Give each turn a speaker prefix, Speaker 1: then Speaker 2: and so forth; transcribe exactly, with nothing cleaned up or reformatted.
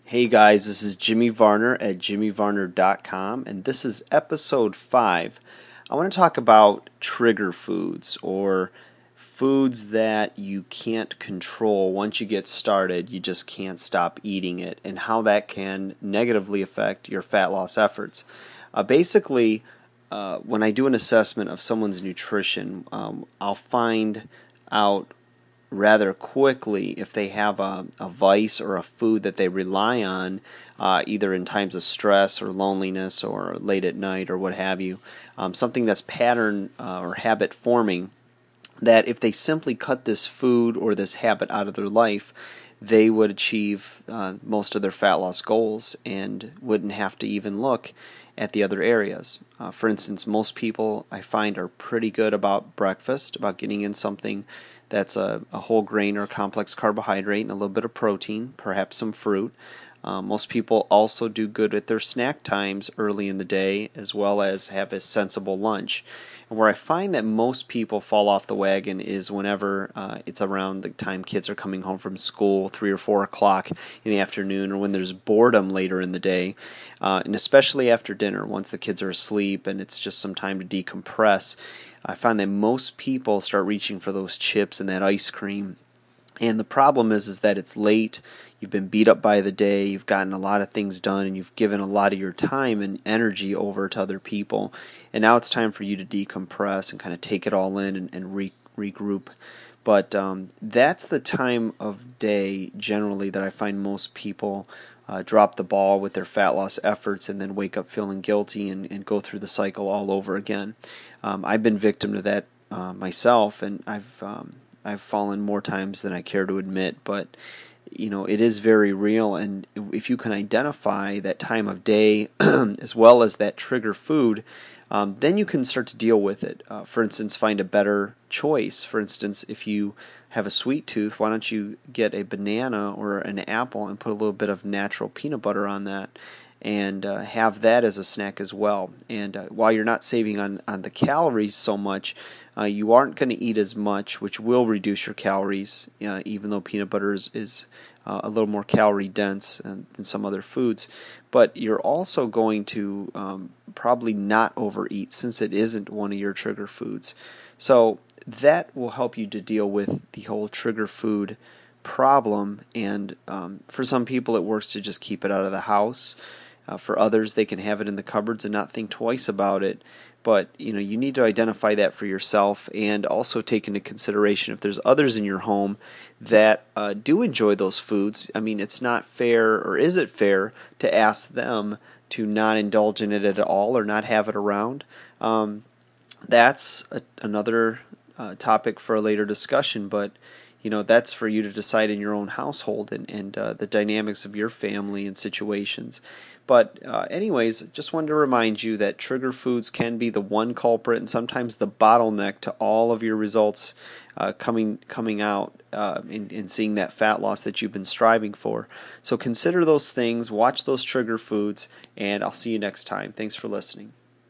Speaker 1: Hey guys, this is Jimmy Varner at jimmy varner dot com, and this is episode five. I want to talk about trigger foods, or foods that you can't control. Once you get started, you just can't stop eating it, and how that can negatively affect your fat loss efforts. Uh, basically, uh, when I do an assessment of someone's nutrition, um, I'll find out rather quickly if they have a, a vice or a food that they rely on, uh, either in times of stress or loneliness or late at night or what have you, um, something that's pattern uh, or habit forming, that if they simply cut this food or this habit out of their life, they would achieve uh, most of their fat loss goals and wouldn't have to even look at the other areas. Uh, for instance, most people I find are pretty good about breakfast, about getting in something that's a, a whole grain or complex carbohydrate and a little bit of protein, perhaps some fruit. Uh, most people also do good at their snack times early in the day, as well as have a sensible lunch. And where I find that most people fall off the wagon is whenever uh, it's around the time kids are coming home from school, three or four o'clock in the afternoon, or when there's boredom later in the day, uh, and especially after dinner, once the kids are asleep and it's just some time to decompress. I find that most people start reaching for those chips and that ice cream. And the problem is, is that it's late, you've been beat up by the day, you've gotten a lot of things done, and you've given a lot of your time and energy over to other people. And now it's time for you to decompress and kind of take it all in and, and re- regroup. But um, that's the time of day generally that I find most people uh, drop the ball with their fat loss efforts and then wake up feeling guilty and, and go through the cycle all over again. Um, I've been victim to that uh, myself, and I've um, I've fallen more times than I care to admit. But you know, it is very real, and if you can identify that time of day as well as that trigger food, um, then you can start to deal with it. Uh, for instance, find a better choice. For instance, if you have a sweet tooth, why don't you get a banana or an apple and put a little bit of natural peanut butter on that, and uh, have that as a snack as well. And uh, while you're not saving on, on the calories so much, uh, you aren't going to eat as much, which will reduce your calories, uh, even though peanut butter is, is uh, a little more calorie dense than some other foods. But you're also going to um, probably not overeat, since it isn't one of your trigger foods. So that will help you to deal with the whole trigger food problem. And um, for some people, it works to just keep it out of the house. Uh, for others, they can have it in the cupboards and not think twice about it. But you know, you need to identify that for yourself, and also take into consideration if there's others in your home that uh, do enjoy those foods. I mean, it's not fair, or is it fair, to ask them to not indulge in it at all or not have it around? Um, that's a, another uh, topic for a later discussion, but you know, that's for you to decide in your own household and, and uh, the dynamics of your family and situations. But uh, anyways, just wanted to remind you that trigger foods can be the one culprit and sometimes the bottleneck to all of your results uh, coming coming out uh, and, and seeing that fat loss that you've been striving for. So consider those things, watch those trigger foods, and I'll see you next time. Thanks for listening.